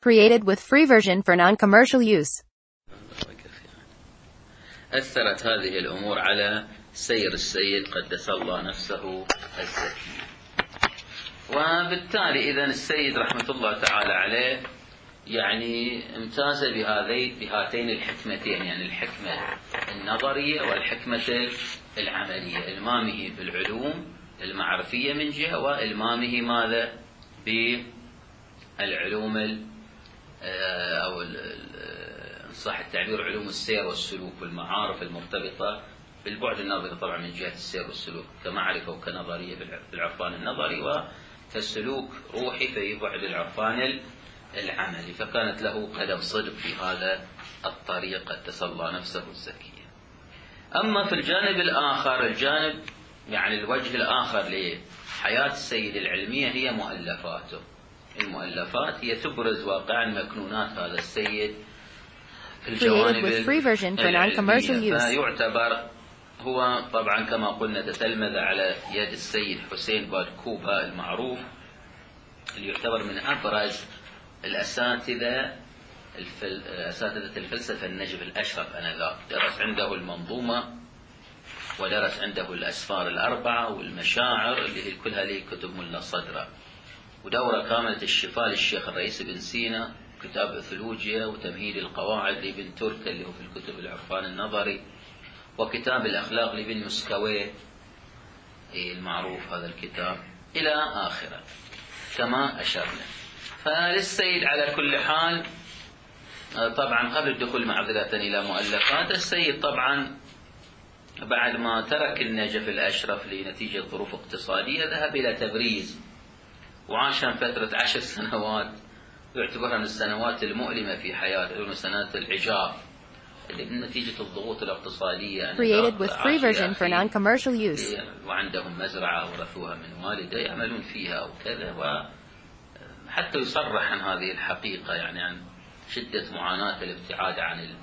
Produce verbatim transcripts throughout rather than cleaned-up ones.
Created with free version for non-commercial use. أثرت هذه الأمور على سير السيد قدس الله نفسه الزكي. وبالتالي إذن السيد رحمة الله تعالى عليه يعني امتاز بهذين بهاتين الحكمتين، يعني الحكمة النظرية والحكمة العملية، إلمامه بالعلوم المعرفية من جهة، وإلمامه ماذا بالعلوم أو صح التعبير علوم السير والسلوك والمعارف المرتبطة بالبعد النظري طبعا من جهة السير والسلوك كمعرفة وكنظرية في العرفان النظري، وكسلوك روحي في بعد العرفان العملي. فكانت له قدم صدق في هذا الطريق قدس الله نفسه الزكية. أما في الجانب الآخر، الجانب يعني الوجه الآخر لحياة السيد العلمية هي مؤلفاته. المؤلفات هي تبرز واقعا مكنونات هذا السيد في الجوانب العلمية. فيعتبر هو طبعا كما قلنا تتلمذ على يد السيد حسين بادكوبا المعروف، اللي يعتبر من أبرز الأساتذة الفل... أساتذة الفلسفة النجف الأشرف آنذاك. درس عنده المنظومة، ودرس عنده الأسفار الأربعة والمشاعر اللي هي كلها ليه كتب ملا صدرة، ودورة كاملة الشفاء للشيخ الرئيس بن سينا، كتاب أثولوجيا وتمهيد القواعد لابن تركة اللي هو في الكتب العرفان النظري، وكتاب الأخلاق لابن مسكويه المعروف هذا الكتاب إلى آخره كما أشرنا. فللسيد على كل حال طبعا قبل الدخول معذرة إلى مؤلفات السيد، طبعا بعد ما ترك النجف الأشرف لنتيجة ظروف اقتصادية ذهب إلى تبريز، وعاش فترة عشر سنوات يعتبرها من السنوات المؤلمة في حياته، من سنوات العجاف اللي من نتيجة الضغوط الاقتصادية. Created with free version for non-commercial use. وعندهم مزرعة ورثوها من والده يعملون فيها وكذا، وحتى يصرح عن هذه الحقيقة يعني عن شدة معاناة الابتعاد عن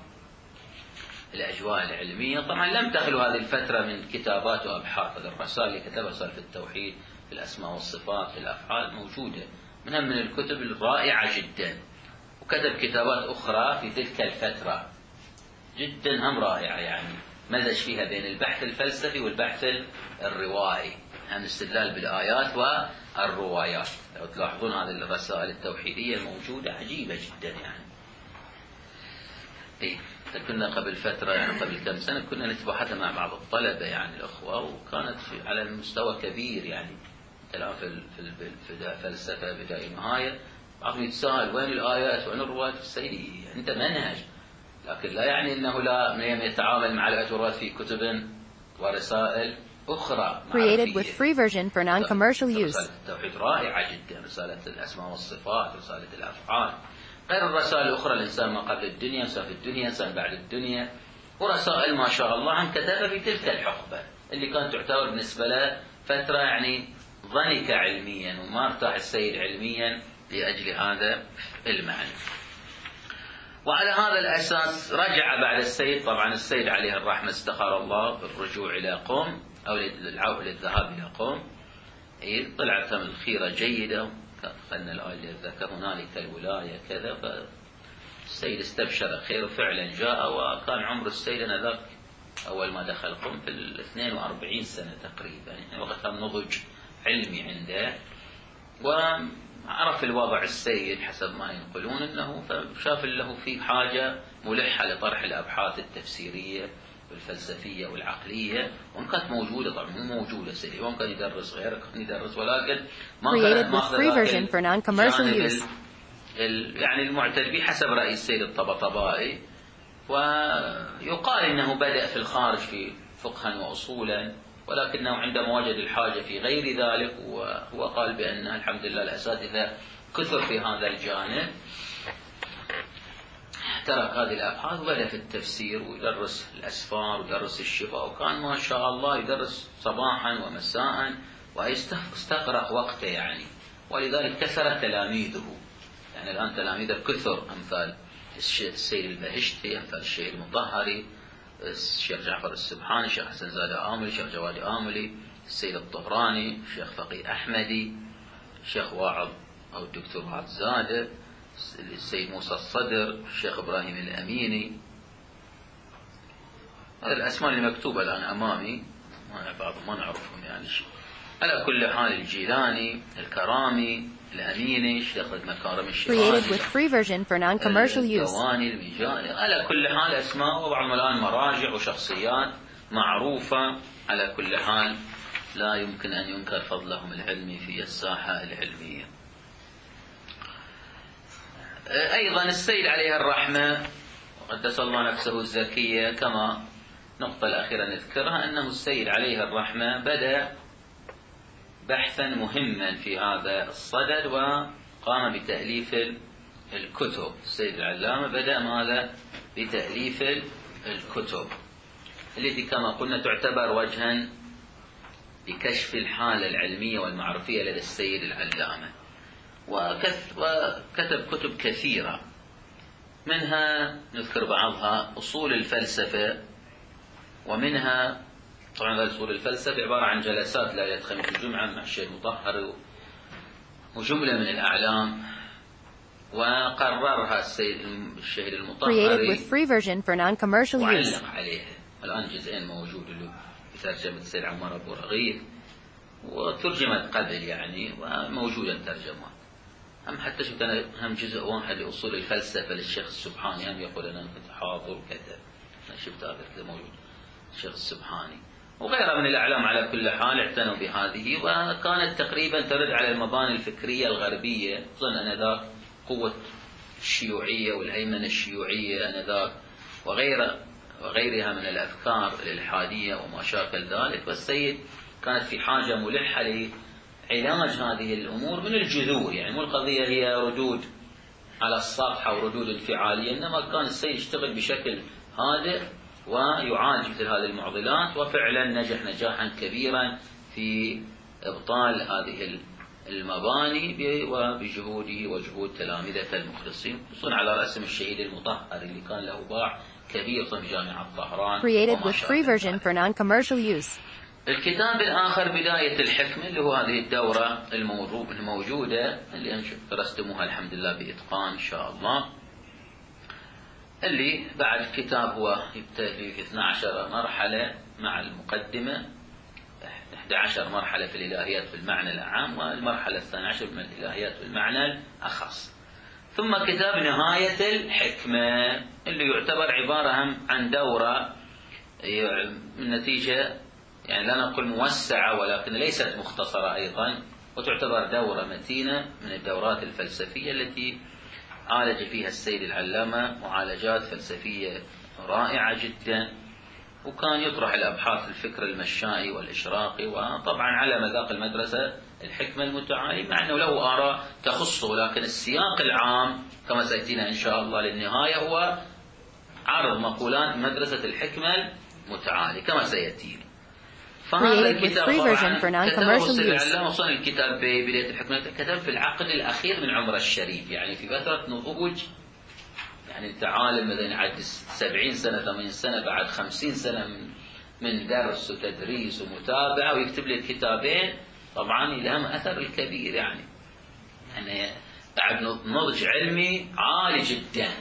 الأجواء العلمية. طبعا لم تخلو هذه الفترة من كتابات وأبحاث. الرسائل اللي كتبها رسائل في التوحيد، في الأسماء والصفات، في الأفعال موجودة، منها من الكتب الرائعة جدا. وكتب كتابات أخرى في تلك الفترة جدا هم رائعة، يعني مزج فيها بين البحث الفلسفي والبحث الروائي، عن استدلال بالآيات والروايات. لو تلاحظون هذه الرسائل التوحيدية الموجودة عجيبة جدا يعني. إيه كنا قبل فترة يعني قبل كم سنة كنا نتباحث مع بعض الطلبة يعني الأخوة، وكانت على المستوى كبير يعني. الآن في في الفلسفة بداية نهاية بعضهم يتساءل وين الآيات وين الروايات السيدي، أنت منهج، لكن لا يعني أنه لا يتعامل مع الآيات والروايات في كتب ورسائل أخرى. Created with free version for non-commercial use. رسالة التوحيد رائعة جدا، رسالة الأسماء والصفات، رسالة الأفعال، غير الرسائل الأخرى الإنسان ما قبل الدنيا، إنسان في الدنيا، إنسان بعد الدنيا، ورسائل ما شاء الله عن كتابة في تلك الحقبة اللي كانت تعتبر بالنسبة له فترة يعني ضنكة علميا، وما ارتاح السيد علميا لأجل هذا المعنى. وعلى هذا الأساس رجع بعد السيد، طبعا السيد عليه الرحمة استخار الله بالرجوع إلى قوم أو للذهاب إلى قوم. طلعت من الخيرة جيدة، خلنا الآية اللي ذكر هنالك الولاية كذا، فالسيد استبشر خير وفعلا جاء. وكان عمر السيد أنذاك أول ما دخل قوم في الاثنين وأربعين سنة تقريبا، يعني وقتها نضج علمي عنده، وعرف الوضع السيد حسب ما ينقلون أنه فشاف له في حاجة ملحة لطرح الأبحاث التفسيرية والفلسفية والعقلية، وان كانت موجودة طبعا مو موجودة سيدي، وان كان يدرس غيره كان يدرس، ولكن ما كان ماخذ يعني المعتد به حسب رأي السيد الطبطبائي. ويقال انه بدأ في الخارج في فقها وأصولا، ولكنه عندما وجد الحاجة في غير ذلك، وهو قال بأن الحمد لله الأساتذة كثر في هذا الجانب، ترك هذه الأبحاث وبدأ في التفسير ويدرس الأسفار ويدرس الشفاء، وكان ما شاء الله يدرس صباحا ومساء ويستغرق وقته يعني. ولذلك كثرت تلاميذه، يعني الآن تلاميذه كثر، أمثال السيد البهشتي، أمثال الشيخ المطهري، الشيخ جعفر السبحاني، الشيخ حسن زادة آملي، الشيخ جواد آملي، السيد الطهراني، الشيخ فقيه أحمدي، الشيخ واعظ أو الدكتور واعظ زادة، السيد موسى الصدر، الشيخ إبراهيم الأميني. هذه الأسماء اللي مكتوبة الآن أمامي بعضهم ما نعرفهم يعني شيء. على كل حال الجيلاني، الكرامي، الأميني، الشيخ مكارم الشيرازي، الدواني، الميجاني. على كل حال أسماء، وبعضهم الآن مراجع وشخصيات معروفة. على كل حال لا يمكن أن ينكر فضلهم العلمي في الساحة العلمية. أيضا السيد عليه الرحمة وقدس الله نفسه الزكية، كما نقطة الأخيرة نذكرها، أنه السيد عليه الرحمة بدأ بحثا مهما في هذا الصدد وقام بتأليف الكتب. السيد العلامة بدأ ماذا؟ بتأليف الكتب التي كما قلنا تعتبر وجها لكشف الحالة العلمية والمعرفية لدى السيد العلامة. وكتب كتب كثيرة، منها نذكر بعضها أصول الفلسفة، ومنها طبعا أصول الفلسفة عبارة عن جلسات ليلة خميس الجمعة مع الشيخ المطهر وجملة من الأعلام، وقررها السيد الشهيد المطهري وعلق عليها. الآن جزئين موجود له بترجمة السيد عمار أبو رغيث، وترجمت قبل يعني وموجودة الترجمات. هم حتى شفت أنا هم جزء واحد لأصول الفلسفة للشيخ السبحاني، هم يقول أنا كنت حاضر وكذا، أنا شفت هذا موجود الشيخ السبحاني وغيرها من الأعلام. على كل حال اعتنوا بهذه، وكانت تقريبا ترد على المباني الفكرية الغربية. أظن أنذاك قوة الشيوعية والهيمنة الشيوعية أنذاك وغيرها وغيرها من الأفكار الإلحادية وما شاكل ذلك، والسيد كانت في حاجة ملحة لعلاج هذه الأمور من الجذور. يعني مو القضية هي ردود على السطح أو ردود انفعالية، إنما كان السيد يشتغل بشكل هادئ ويعالج مثل هذه المعضلات، وفعلا نجح نجاحا كبيرا في إبطال هذه المباني وبجهوده وجهود تلامذته المخلصين، خصوصا على رأسهم الشهيد المطهر اللي كان له باع كبير في جامعة طهران. الكتاب الآخر بداية الحكمة، اللي هو هذه الدورة الموجودة اللي درستموها الحمد لله بإتقان إن شاء الله، اللي بعد الكتاب هو يبتدئ في اثنتي عشرة مرحلة مع المقدمة، إحدى عشرة مرحلة في الإلهيات في المعنى العام، والمرحلة الثانية عشر من الإلهيات في المعنى الأخص. ثم كتاب نهاية الحكمة اللي يعتبر عبارة عن دورة من نتيجة يعني لا نقول موسعة ولكن ليست مختصرة أيضا، وتعتبر دورة متينة من الدورات الفلسفية التي عالج فيها السيد العلامة معالجات فلسفية رائعة جدا، وكان يطرح الأبحاث الفكر المشائي والإشراقي، وطبعا على مذاق المدرسة الحكمة المتعالي، مع أنه له آراء تخصه، لكن السياق العام كما سيأتينا إن شاء الله للنهاية هو عرض مقولات مدرسة الحكمة المتعالي كما سيأتينا. فهذا الكتاب طبعا كتبه السيد العلامة، وصل الكتاب ببداية الحكمة كتب في العقد الأخير من عمره الشريف، يعني في فترة نضوج. يعني انت عالم مثلا يعد سبعين سنة ثمانين سنة بعد خمسين سنة من, من درس وتدريس ومتابعة ويكتب لي الكتابين، طبعا لهم أثر الكبير يعني يعني بعد نضج علمي عالي جدا.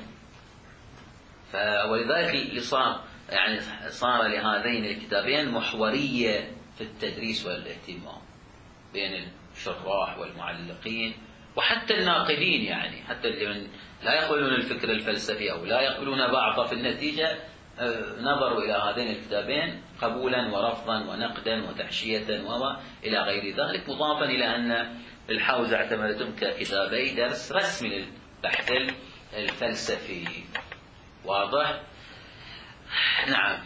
ولذلك اللي صار يعني صار لهذين الكتابين محورية في التدريس والاهتمام بين الشراح والمعلقين وحتى الناقدين، يعني حتى اللي لا يقبلون الفكر الفلسفي أو لا يقبلون بعضه، في النتيجة نظروا إلى هذين الكتابين قبولا ورفضا ونقدا وتحشية وإلى غير ذلك، مضافا إلى أن الحوزة اعتمدتهم ككتابي درس رسمي للبحث الفلسفي. واضح؟ نعم.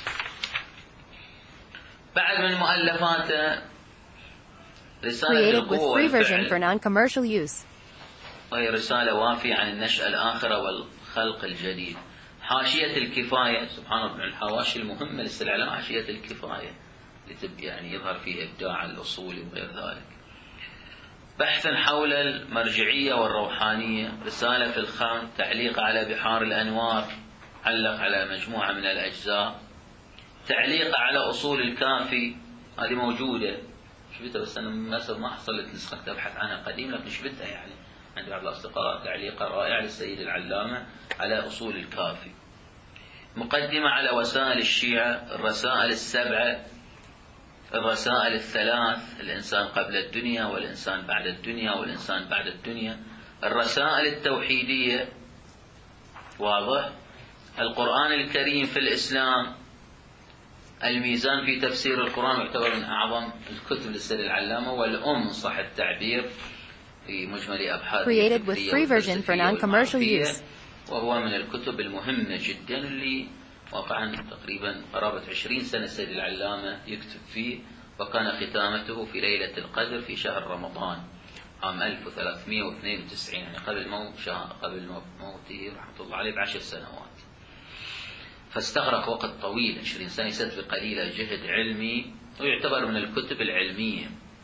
بعد من مؤلفاته رسالة القوة والفعل، وهي رسالة وافية عن النشأة الآخرة والخلق الجديد. حاشية الكفاية، سبحان الله، من الحواشي المهمة للسلالة حاشية الكفاية لتبقى يعني يظهر فيه إبداع الأصول وغير ذلك. بحث حول المرجعية والروحانية، رسالة في الخام، تعليق على بحار الأنوار، علق على مجموعة من الأجزاء، تعليق على أصول الكافي، هذه موجودة شفتها بس أنا مثلا ما حصلت نسخة أبحث عنها قديم، لكن شفتها يعني عند بعض الأصدقاء تعليق رائع للسيد العلامة على أصول الكافي. مقدمة على وسائل الشيعة، الرسائل السبعة، الرسائل الثلاث، الإنسان قبل الدنيا والإنسان بعد الدنيا والإنسان بعد الدنيا، الرسائل التوحيدية، واضح، القرآن الكريم في الإسلام، الميزان في تفسير القرآن، يعتبر من أعظم الكتب للسيد العلامة، والأم صح التعبير في مجمل أبحاث Created with free version for non-commercial use. وهو من الكتب المهمة جدا اللي واقعا تقريبا قرابة عشرين سنة السيد العلامة يكتب فيه، وكان ختامته في ليلة القدر في شهر رمضان عام ألف وثلاثمئة واثنين وتسعين، يعني قبل موت قبل موته رحمة الله عليه بعشر سنوات. فاستغرق وقت طويل، عشرين سنة، يسد بقليلة جهد علمي، ويعتبر من الكتب العلمية،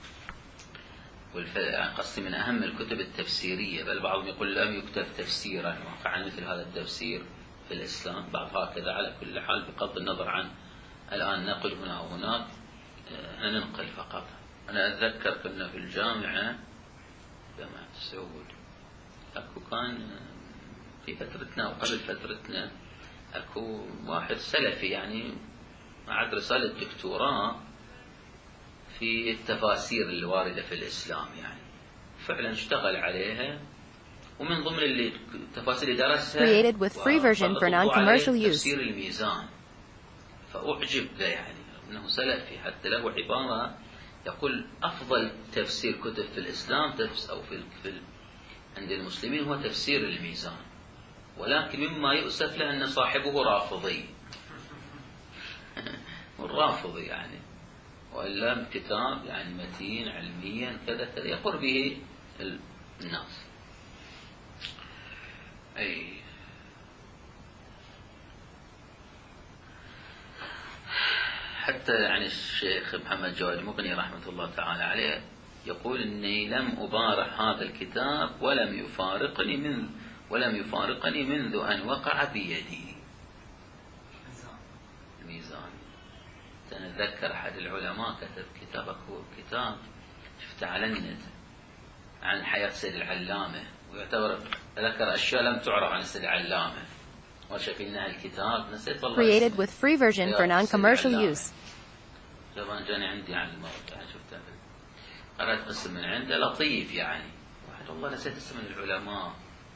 قصدي من أهم الكتب التفسيرية، بل بعضهم يقول لم يكتب تفسيرا واقعا مثل هذا التفسير في الإسلام، بعض هكذا. على كل حال بغض النظر عن الآن نقل هنا أو هناك، ننقل فقط. أنا أتذكر كنا في الجامعة جامعة السعود، أكو كان في فترتنا وقبل فترتنا أكو واحد سلفي يعني معد رسالة دكتوراه في التفاسير الواردة في الإسلام، يعني فعلا اشتغل عليها، ومن ضمن اللي التفاسير اللي درسها Created with free version for non-commercial use. تفسير الميزان، فأعجب له يعني أنه سلفي، حتى له عبارة يقول أفضل تفسير كتب في الإسلام أو في, في عند المسلمين هو تفسير الميزان، ولكن مما يؤسف له أن صاحبه رافضي والرافضي يعني، وإلا كتاب يعني متين علميا كذا كذا يقر به الناس. أي حتى يعني الشيخ محمد جواد مغني رحمة الله تعالى عليه يقول إني لم أبارح هذا الكتاب ولم يفارقني من ولم يفارقني منذ أن وقع بيدي. الميزان. تنذكر أحد العلماء كتب كتابك هو كتاب شفته على النت عن حياة سيد العلامة، ويعتبر ذكر أشياء لم تعرف عن سيد العلامة، وشفيناها الكتاب نسيت والله. Created with free version for non-commercial use. طبعا جاني عندي عن الموقع شفته، قرأت قسم من عنده لطيف يعني، واحد والله نسيت اسم العلماء،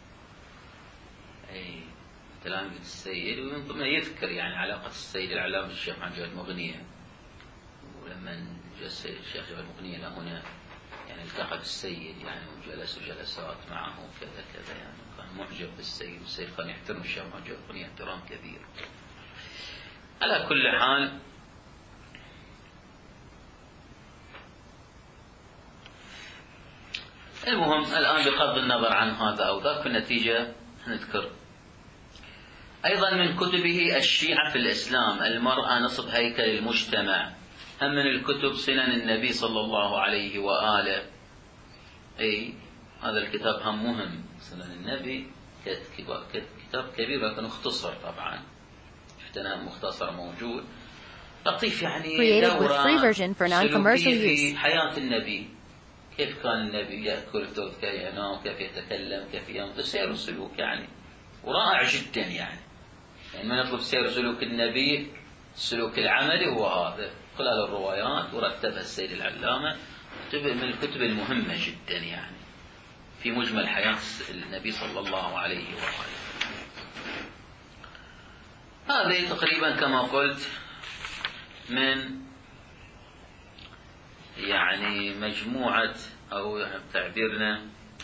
أي تلاميذ السيد، ومن ضمن يذكر يعني علاقة السيد العلامة الشيخ محمد جواد مغنية، ولما جاء السيد الشيخ جواد مغنية لهنا يعني التقى بالسيد يعني وجلس جلسات معه كذا كذا، يعني كان معجب بالسيد، والسيد كان يحترم الشيخ محمد جواد مغنية احترام كبير. على كل حال المهم الآن بغض النظر عن هذا أو ذاك، في النتيجة نذكر أيضا من كتبه الشيعة في الإسلام، المرأة نصب هيكل المجتمع، هم من الكتب سنن النبي صلى الله عليه وآله. أي هذا الكتاب هم مهم، سنن النبي كتاب كبير لكن اختصر طبعا، شفتنا مختصر موجود لطيف، يعني دورة سلوكية في حياة النبي، كيف كان النبي يأكل كيف ينام كيف يتكلم كيف ينطق، سير وسلوك يعني، ورائع جدا يعني. يعني ما نطلب سير سلوك النبي السلوك العملي هو هذا خلال الروايات، ورتبها السيد العلامة، من الكتب المهمة جدا يعني في مجمل حياة النبي صلى الله عليه وآله. هذه تقريبا كما قلت من يعني مجموعة أو يعني تعبيرنا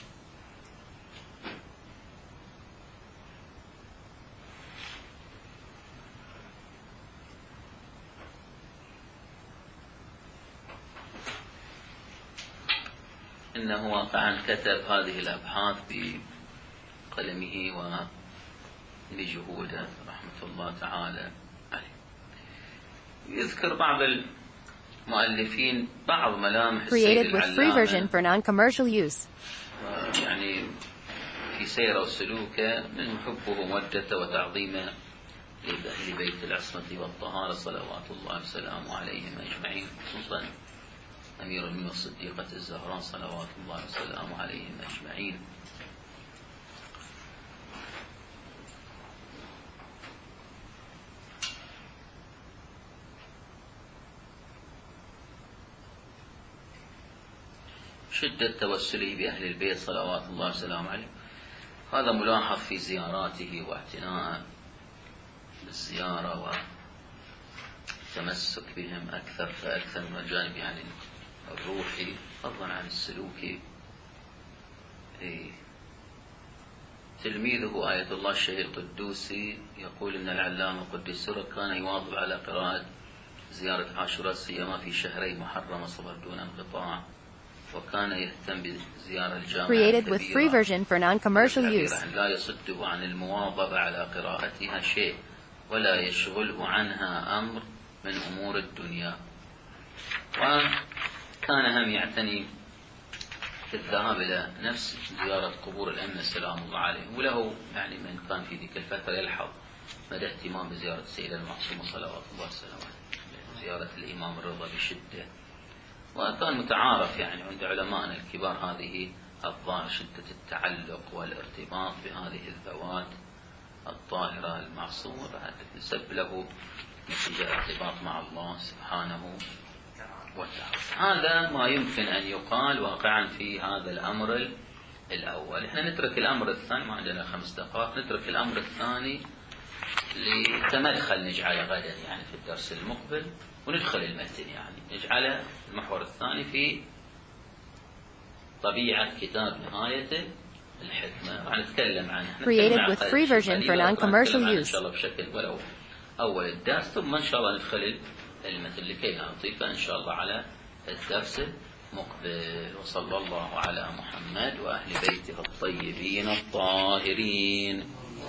إنه واقعا كتب هذه الأبحاث بقلمه وبجهوده رحمة الله تعالى عليه. يذكر بعض المؤلفين بعض ملامح السيد العلامة يعني في سيره وسلوكه، من حبه ومودته وتعظيمه لأهل بيت العصمة والطهارة صلوات الله وسلامه عليهم أجمعين، خصوصا أمير المؤمنين والصديقة الزهراء صلوات الله وسلامه عليهم أجمعين. شدة توسله بأهل البيت صلوات الله وسلامه عليه. هذا ملاحظ في زياراته واعتناء بالزيارة وتمسك بهم أكثر فأكثر من الجانب يعني الروحي فضلا عن السلوكي. إيه. تلميذه آية الله الشهير قدوسي يقول إن العلامة قدس سره كان يواظب على قراءة زيارة عاشوراء سيما في شهري محرم وصفر دون انقطاع، وكان يهتم بزيارة الجامعة Created with free version for non-commercial use. لا يصده عن المواظبة على قراءتها شيء ولا يشغله عنها أمر من أمور الدنيا. وكان هم يعتني في الذهاب إلى نفس زيارة قبور الأئمة سلام الله عليهم، وله يعني من كان في ذيك الفترة يلحظ مدى اهتمام بزيارة السيدة المعصومة صلوات الله وسلامه عليه، زيارة الإمام الرضا بشدة. وكان متعارف يعني عند علمائنا الكبار هذه الظاهرة شدة التعلق والارتباط بهذه الذوات الطاهرة المعصومة، بعد نسب له نتيجة ارتباط مع الله سبحانه وتعالى. هذا ما يمكن أن يقال واقعا في هذا الأمر الأول. احنا نترك الأمر الثاني، ما عندنا خمس دقائق، نترك الأمر الثاني لتمدخل نجعله غدا يعني في الدرس المقبل، وندخل المتن يعني نجعله المحور الثاني في طبيعة كتاب نهاية الحكمة، ونتكلم عنه. Created with free version for non-commercial use. إن شاء الله بشكل ولو أول الدرس، ثم إن شاء الله ندخل المتن لكي نعطيك إن شاء الله على الدرس المقبل. وصلى الله على محمد وأهل بيته الطيبين الطاهرين.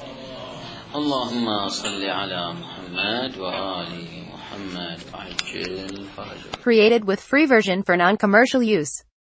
اللهم صل على محمد وآل محمد وعجل فرجه. Created with free version for non-commercial use.